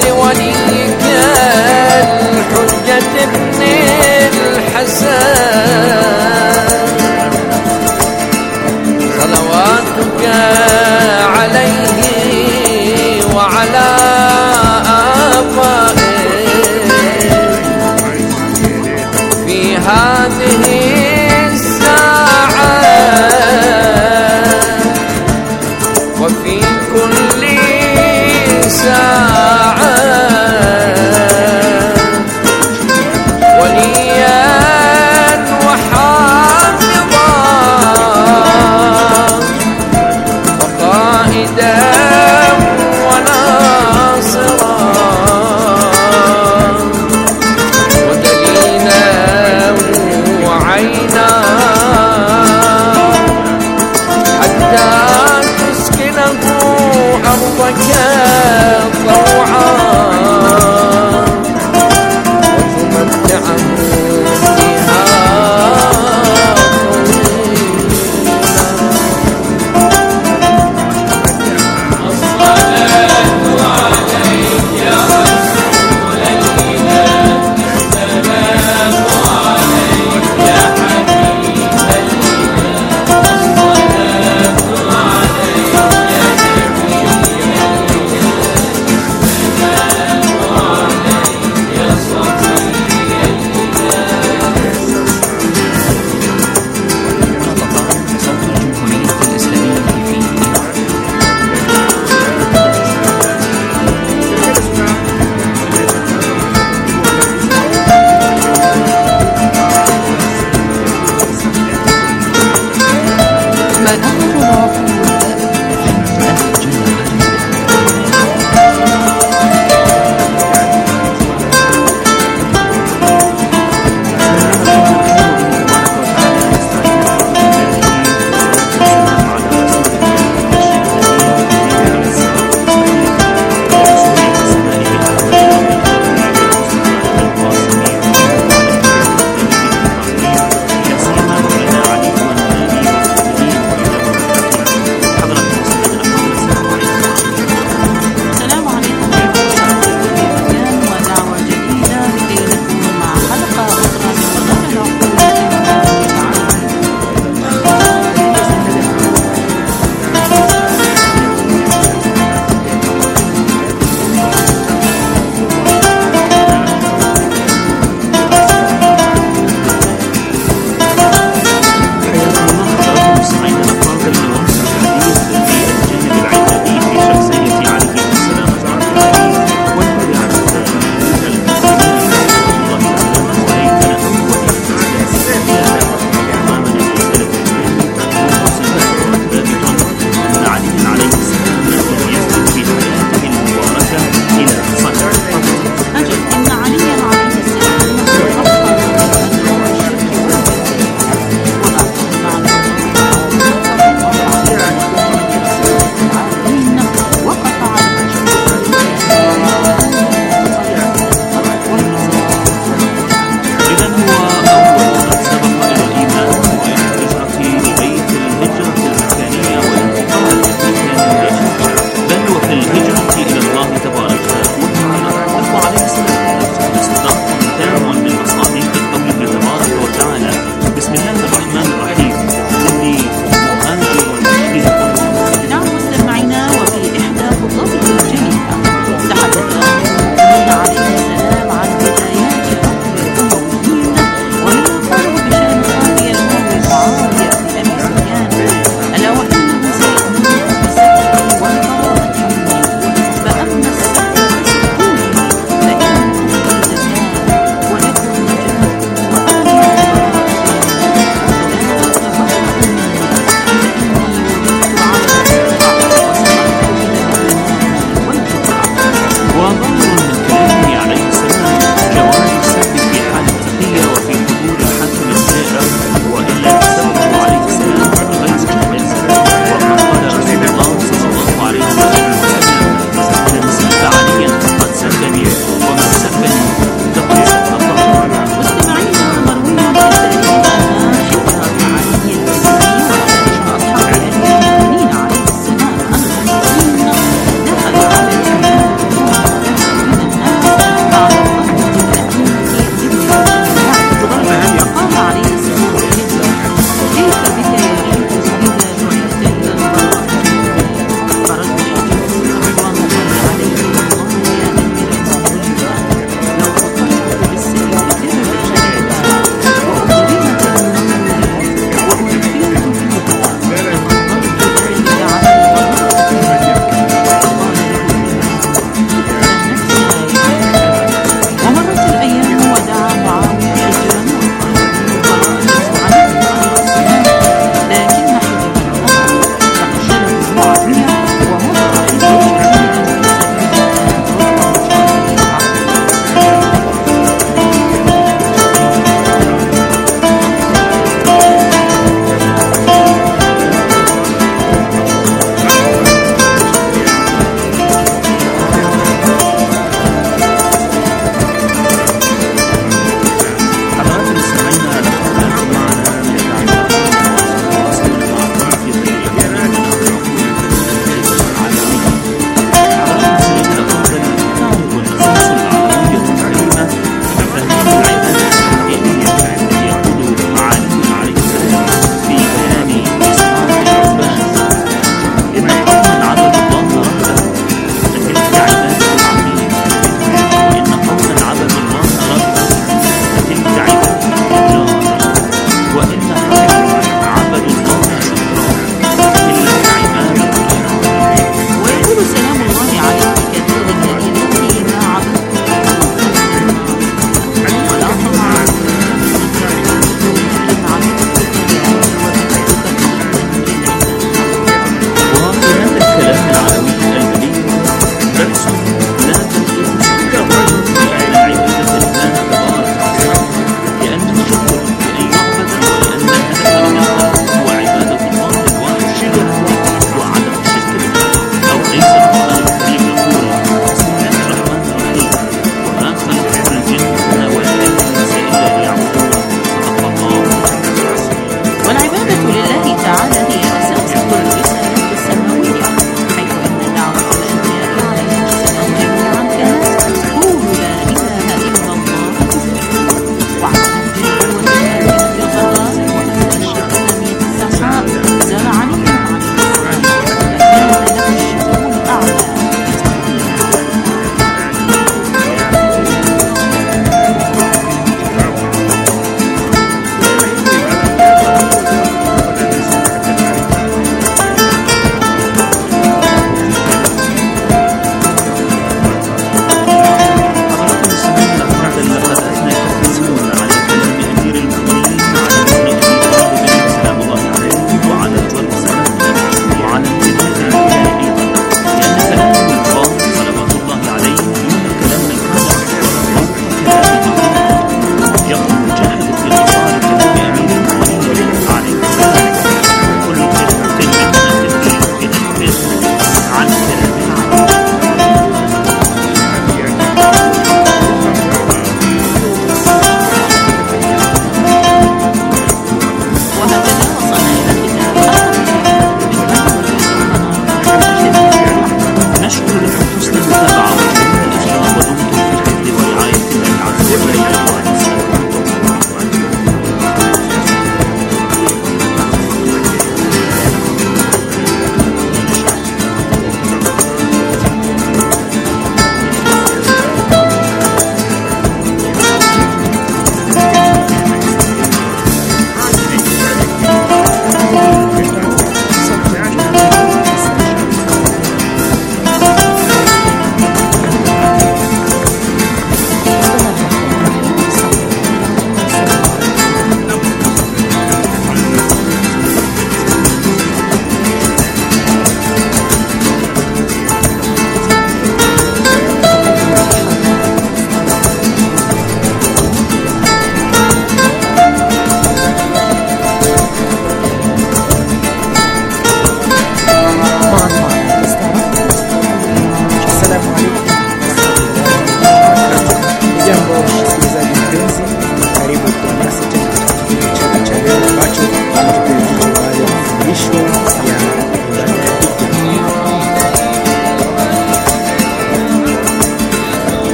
لوليك الحجة ابن الحسن صلواتك عليه وعلى آبائه في هذه الساعة وفي كل ساعة وليا وحافظا وقائدا وناصرا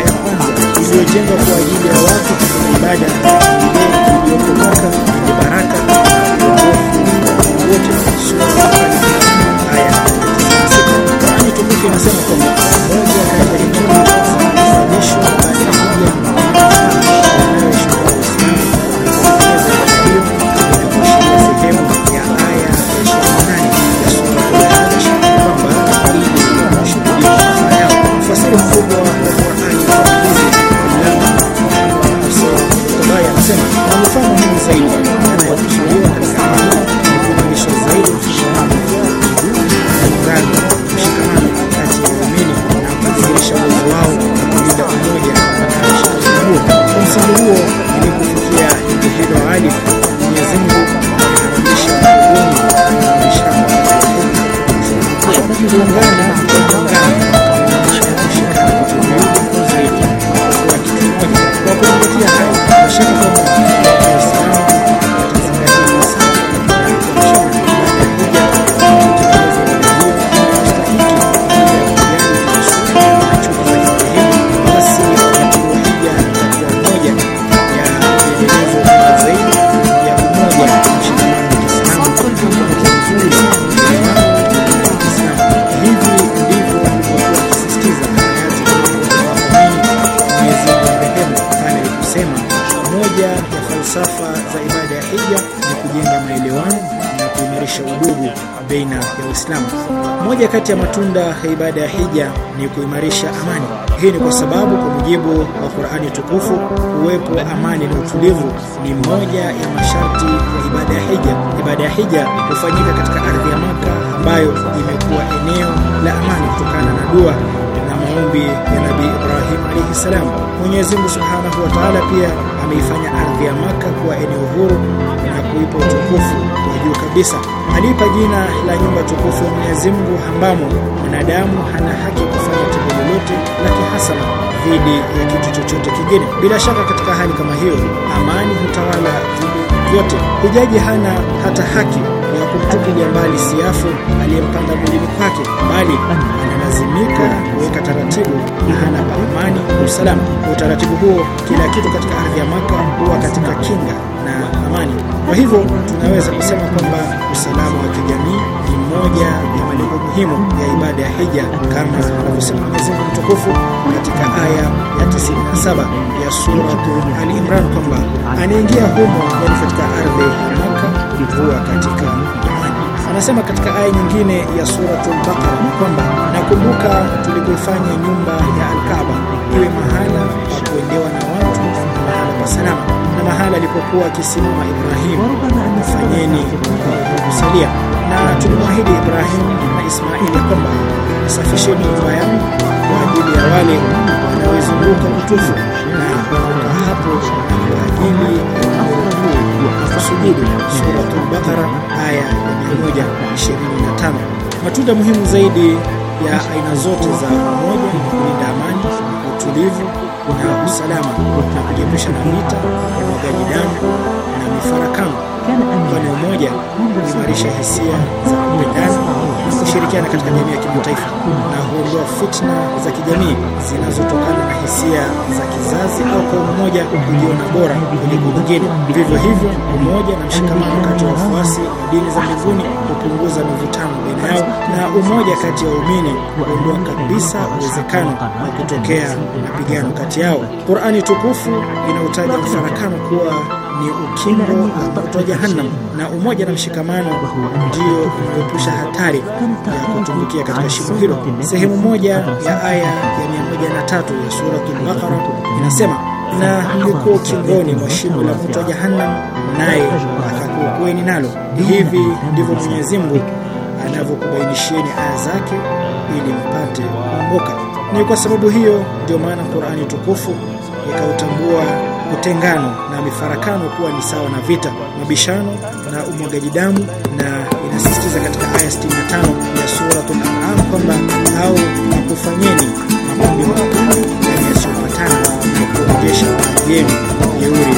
ya kwanza iliyojengwa kwa ajili ya watu kufanya ibada iliyoko Maka yenye baraka na wote. Sura aya ya 96. Qur'ani tukufu inasema kwamba moja kati ya hekima zilizofundishwa baada ya baina ya Waislamu. Moja kati ya matunda ya ibada ya hija ni kuimarisha amani. Hii ni kwa sababu kwa mujibu wa Qur'ani tukufu, uwepo wa amani na utulivu ni moja ya masharti ya ibada ya hija. Ibada ya hija hufanyika katika ardhi ya Maka ambayo imekuwa eneo la amani kutokana na dua na maombi ya Nabii Ibrahim alayhi salam. Mwenyezi Mungu Subhanahu wa Ta'ala pia ameifanya ardhi ya Maka kuwa eneo huru na kuipa utukufu wa juu kabisa. Alipa jina la nyumba tukufu ya Mwenyezi Mungu ambamo mwanadamu hana haki kufanya tendo lolote la kihasama dhidi ya kitu chochote kingine. Bila shaka katika hali kama hiyo, amani hutawala vyote. Hujaji hana hata haki ya kumtupilia mbali siafu aliyempanda mwilini kwake, bali analazimika kuweka taratibu na hana amani na usalama. Utaratibu huo, kila kitu katika ardhi ya Maka huwa katika kinga na amani. Kwa hivyo tunaweza kusema kwamba usalama wa kijamii ni moja ya malengo muhimu ya ibada ya hija, kama anavyosema Mwenyezi Mungu mtukufu katika aya ya 97 ya sura Al-Imran kwamba anaingia humo, yani katika ardhi ya Maka, huwa katika amani. Anasema katika aya nyingine ya sura Al-Baqara kwamba nakumbuka tulipoifanya nyumba ya Al-Kaaba iwe mahala pa kuendewa na watu na mahala pa salama, na mahala alipokuwa akisimama Ibrahim fanyeni kusalia, na tulimwahidi Ibrahim na Ismaili kwamba safisheni nyumba yangu kwa ajili ya wale wanaozunguka kutufu na kutoka hapo kwa ajili ya kusujudu. Sura Al-Baqara aya ya 125. Matunda muhimu zaidi ya aina zote za umoja ni kulinda amani, utulivu na usalama na kujiepusha na vita, umwagaji damu na mifarakano, kwani umoja huimarisha hisia za kupendana na kushirikiana katika jamii ya kimataifa na huondoa fitna za kijamii zinazotokana na hisia za kizazi au kwa umoja kujiona bora kuliko mwingine. Vivyo hivyo, umoja na mshikamano kati ya wafuasi wa dini za mbinguni hupunguza mivutano baina yao, na umoja kati ya waumini huondoa kabisa uwezekano wa kutokea mapigano kati yao. Qur'ani tukufu inautaja mfarakano kuwa ni ukingo wa moto wa Jahannam, na umoja na mshikamano ndio kuepusha hatari ya kutumbukia katika shimo hilo. Sehemu moja ya aya ya 103 ya sura Al-Baqara inasema, na mlikuwa ukingoni mwa shimo la moto wa Jahannam, naye akakuokoeni nalo. Hivi ndivyo Mwenyezi Mungu anavyokubainishieni aya zake ili mpate kuongoka. Ni kwa sababu hiyo ndio maana Qur'ani tukufu ikautambua utengano na mifarakano kuwa ni sawa na vita, mabishano na umwagaji damu, na inasisitiza katika aya 65 ya sura Al-An'am kwamba au nakufanyeni makundi makubwa yasiyopatana na kurejesha yenu jeuri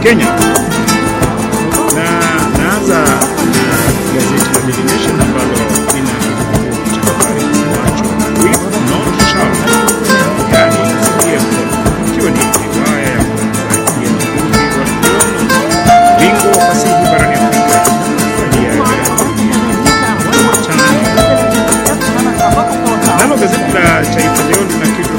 Kenya. Na naanza na gazeti la Daily Nation ambalo lina habari kisemacho "With no shout", yani ikiwa ni riwaya ya bingwa wa fasihi barani Afrika nalo gazeti la Taifa Leo lina kichwa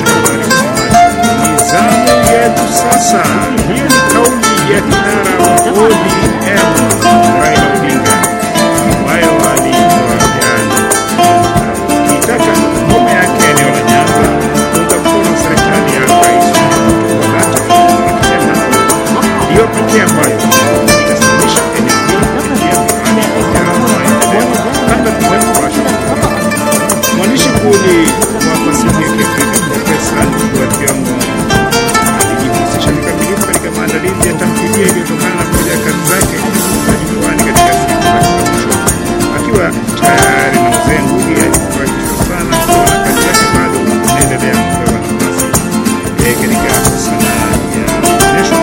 "Nizamu yetu sasa". Hiyo ni kauli ya kinara wa ODM Raila Odinga ambayo alitoa jana kitaka ngome yake eneo la Nyanza kuunga mkono serikali ya Rais Kenyatta, akisema ndiyo pekee ambayo itasimamisha eneo hilo kufikia miradi ya maendeleo kabla kuwepo washa. Mwandishi nguli wa fasihi ya Kiafrika Profesa Ndugwa Thiong'o alijihusisha kikamilifu katika maandalizi ya tamthilia iliyotokana na moja ya kazi zake za jukwani katika siku za mwisho. Akiwa tayari na mzee Ngugi alifurahishwa sana kuona kazi yake bado inaendelea kupewa nafasi katika sanaa ya onyesho.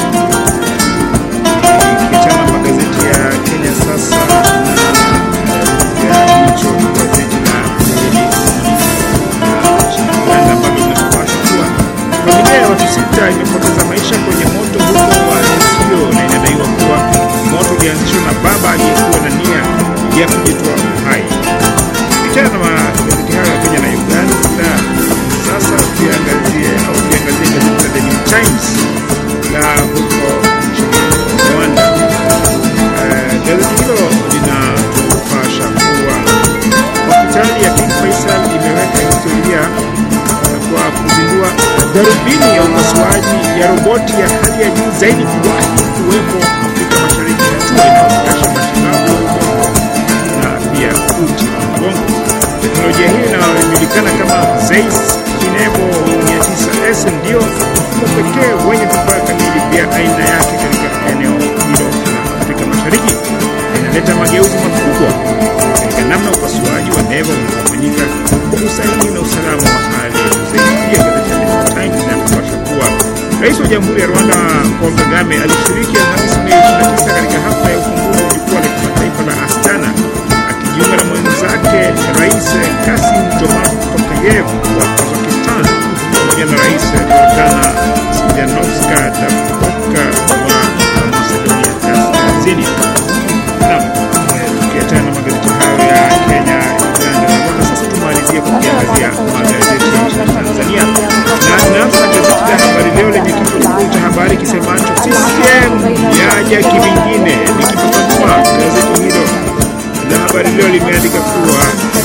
Kichana magazeti ya Kenya sasa na hicho gazeti la familia ya watu 6 imepoteza maisha kwenye moto huko wa Isio, na inadaiwa kuwa moto ulianzishwa na baba aliyekuwa na nia ya kujitoa uhai. Kichana na magazeti hayo ya Kenya na Uganda, sasa tuangazie gazeti la The New Times la huko Rwanda. Gazeti hilo linatupasha kuwa hospitali ya King Faisal imeweka historia kwa kuzindua darubini ya upasuaji ya roboti ya hali ya juu zaidi kuwahi kuwepo Afrika Mashariki, hatua inayoboresha matibabu ya ubongo na pia uti wa mgongo. Teknolojia hii inayojulikana kama Zeiss Kinebo 900S ndio mfumo pekee wenye vifaa kamili vya aina yake katika eneo hilo la Afrika Mashariki. Inaleta mageuzi makubwa katika namna upasuaji wa neva unaofanyika kwa usahihi na usalama wa hali ya juu zaidi. Pia gazeti la New Times linapaswa kuwa Rais wa Jamhuri ya Rwanda Paul Kagame alishiriki Alhamisi Mei 29 katika hafla ya ufunguzi wa jukwaa la kimataifa la Astana, akijiunga na mwenzake Rais Kassym-Jomart Tokayev wa Kazakhstan pamoja na Rais Jordana Smirnovska Dakoka wa Macedonia Kaskazini. Tukiachana na magazeti hayo ya Kenya, Uganda na Rwanda, sasa tumalizie kuangazia magazeti ya Tanzania. Na tunaanza na gazeti la Habari Leo lenye kichwa kikuu cha habari kisemacho CCM yaja kivingine. Nikifafanua, gazeti hilo la Habari Leo limeandika kuwa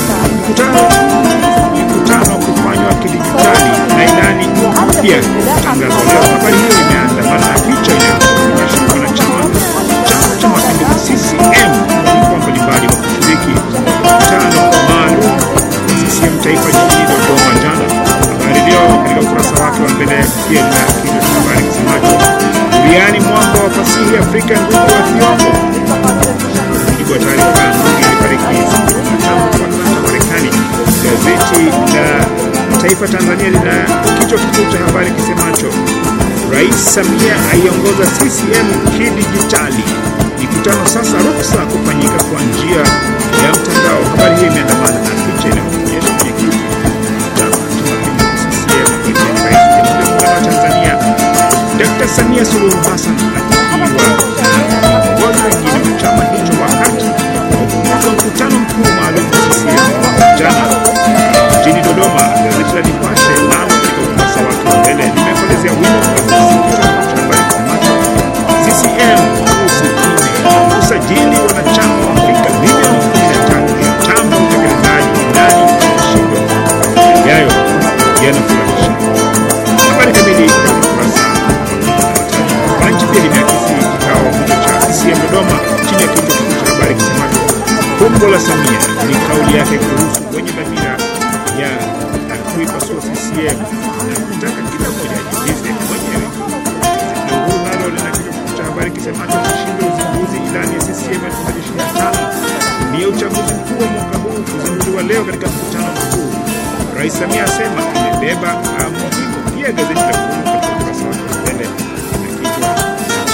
mkutano kufanywa kidijitali na ilani mpya kutangazwa leo. Habari hiyo imeandamana na picha inayoonyesha wanachama cha Mapinduzi CCM walikuwa mbalimbali wa kushiriki mkutano maalum wa CCM taifa jijini Dodoma jana. Habari Leo katika ukurasa wake wa mbele pia na kichwa cha habari kisemacho Uriani mwamba wa fasihi Afrika Ngugi wa Thiong'o. Kwa taarifa Ngugi alifariki Jumatano kwa Marekani. Gazeti la Taifa Tanzania lina kichwa kikuu cha habari kisemacho Rais Samia aiongoza CCM kidijitali. Mikutano sasa ruksa kufanyika kwa njia ya mtandao. Habari hii imeandamana na picha inayoonyesha mwenyekiti cha Mapinduzi CCM kwa Rais wa Jamhuri ya Tanzania Dr. Samia Suluhu Hassan akiwa na viongozi wengine wa chama hicho wakati wa mkutano mkuu maalum wa CCM jana mjini Dodoma. Gazeti la Nipashe nalo katika ukurasa wake wa mbele limeelezea wimbo wa habari kisemacho CCM usajili wanachama wa Afrika milioni 13 ya tambo utekelezaji ndani ya shindo yayo yanafurahisha. Habari kamili katika ukurasa wa nchi pia limeakisi kikao cha CCM Dodoma chini ya kichwa cha habari kisemacho Fumbo la Samia ni kauli yake kuhusu wenye dhamira ya kuipasua CCM na kutaka kila mmoja ajiulize mwenyewe. Na huu nalo lina kichwa cha habari kisemacho kishindo uzinduzi ilani ya CCM 2025 ni uchaguzi mkuu wa mwaka huu kuzinduliwa leo katika mkutano mkuu. Rais Samia asema imebeba muhimu. Pia gazeti la Uhuru katika ukurasa wake wa mbele na kichwa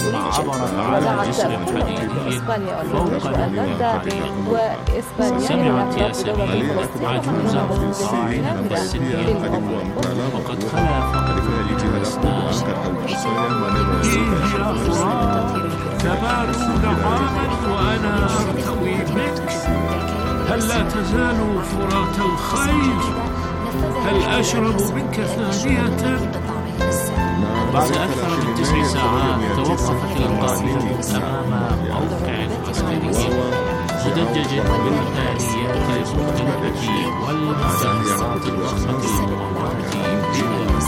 ثم عبر على جسر حديدي فوق اليابان. سمعت ياسمين عجوزا قاعدا بالسن وقد خلا فمه الأسنان. يا فرات تبارون عاما وأنا أرتوي بك. هل لا تزال فرات الخير؟ هل أشرب منك ثانية؟ بعد أكثر من 9 ساعات توقفت القافلة أمام موقع عسكري مدجج بالآليات المختلفة والمساحات الضخمة الممرة.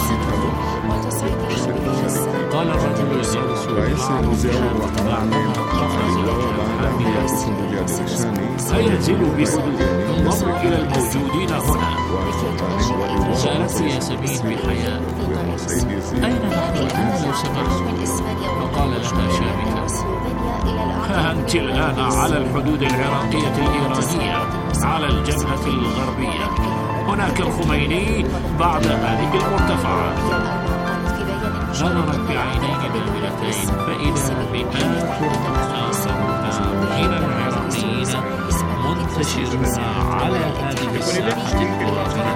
قال الرجل يجلس بعدما قفز الحاملة: سينزل بهدوء، انظروا إلى الموجودين هنا. سألته ياسمين بحياء: أين نحن الآن لو سمحت؟ فقال لها شامتا: أنت الآن على الحدود العراقية الإيرانية على الجبهة الغربية. هناك الخميني بعد هذه المرتفعات. نظرت بعينين نابلتين فإذا مئات آخرون من العراقيين منتشرون على هذه الساحة الواسعة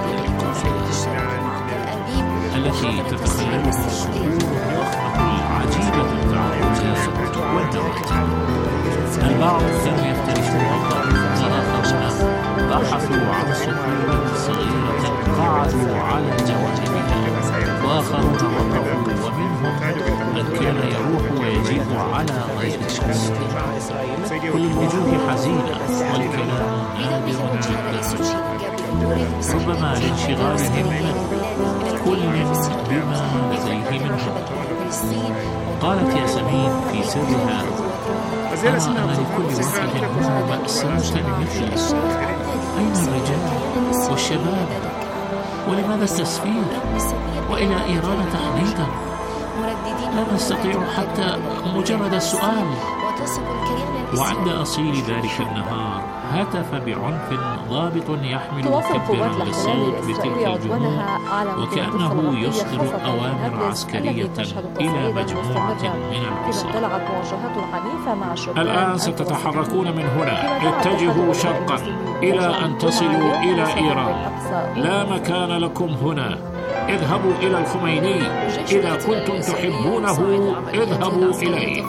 التي تتخللها الصخور الضخمة العجيبة التعرجات والنواه. البعض كانوا يفترشون الأرض وآخرون بحثوا عن صخور صغيرة قعدوا على جوانبها، وآخرون وقفوا، ومنهم من كان يروح ويجيب على غير الشمس. كل الوجوه حزينة والكلام نادر جدا، ربما لانشغالهم كل بما لديه منهم. قالت ياسمين في سرها: أرى أن لكل واحد منهم مأساة مثلي. أين الرجال والشباب؟ ولماذا التسفير؟ وإلى إيران تحديدا؟ لا نستطيع حتى مجرد السؤال. وعند أصيل ذلك النهار هتف بعنف ضابط يحمل مكبرا للصوت بتلك الجموع وكأنه يصدر أوامر عسكرية إلى مجموعة من العصاة: الآن ستتحركون من هنا، اتجهوا شرقا إلى أن تصلوا إلى إيران. لا مكان لكم هنا. اذهبوا إلى الخميني، إذا كنتم تحبونه اذهبوا إليه.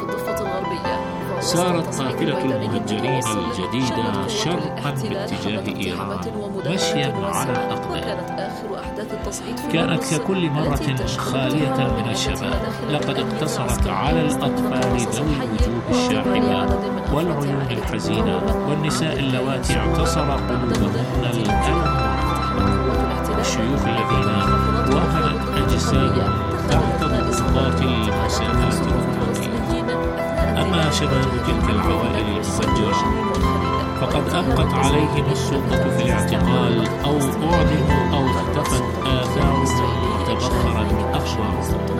سارت قافلة المهجرين الجديدة شرقا باتجاه إيران مشيا على أقدام. كانت ككل مرة خالية من الشباب، لقد اقتصرت على الأطفال ذوي الوجوه الشاحبة والعيون الحزينة والنساء اللواتي اعتصر قلوبهن الألم والشيوخ الذين وهنت أجسادهم تحت ضغوطات المسافات الطويلة. أما شباب تلك العوائل المهجرة فقد أبقت عليهم السلطة في الاعتقال، أو أعدموا أو اختفت آثارهم وتبخرت أخبارهم.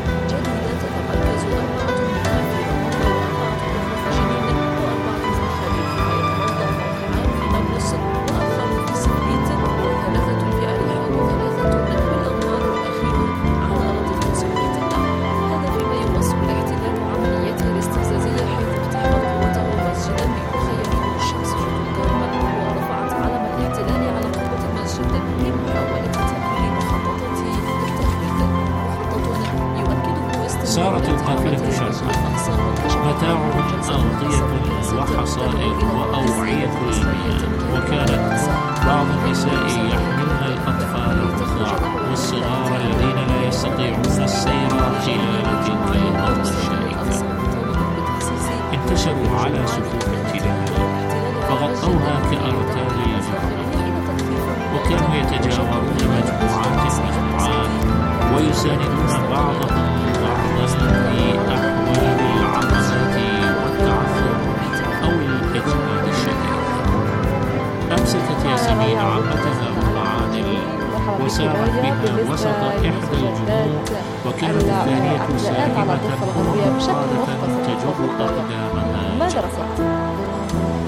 سارت القافلة شرقا، متاعهم أغطية وحصائر وأوعية المياه، وكانت بعض النساء يحملن الأطفال الرضاع والصغار الذين لا يستطيعون السير خلال تلك الأرض الشائكة. انتشروا على سفوح امتداد فغطوها كأرتال الجبال، وكانوا يتجاورون مجموعات مجموعات ويساندون بعضهم بعضا في أحوال العطلات والتعثر أو الإجهاد الشديد. أمسكت ياسمين عمتها وعادل وسارت بها وسط إحدى الجموع، وكانت الثانية ساهمة مرقادة تجر أقدامها.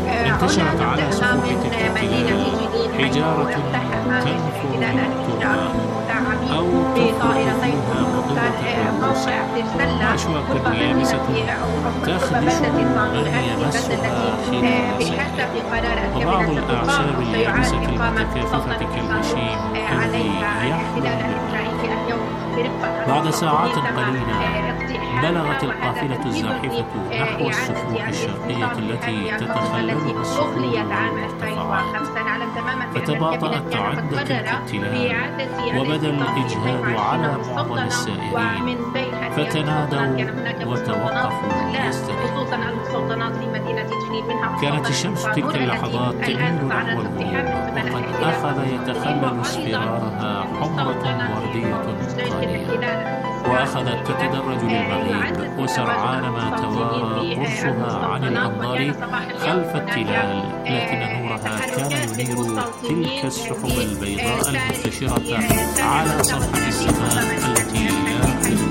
انتشرت على سفوح تلك التلال حجارة تنفر التربة أو تخرج فيها مضرة الرؤوس وأشواك يابسة تخدش من يمسها خلال مسائل، وبعض الأعشاب اليابسة المتكاثفة كالهشيم الذي يحمل. بعد ساعات قليلة بلغت القافلة الزاحفة نحو السفوح الشرقية التي تتخللها الصخور والمرتفعات، فتباطأت عند تلك التلال وبدا الإجهاد على معظم السائرين، فتنادوا وتوقفوا ليستريحوا. كانت الشمس تلك اللحظات تميل نحو الغروب، وقد أخذ يتخلل اصفرارها حمرة وردية قليلة، وأخذت تتدرج للمغيب، وسرعان ما توارى قرصها عن الأنظار خلف التلال، لكن نورها كان ينير تلك السحب البيضاء المنتشرة على صفحة السماء التي لا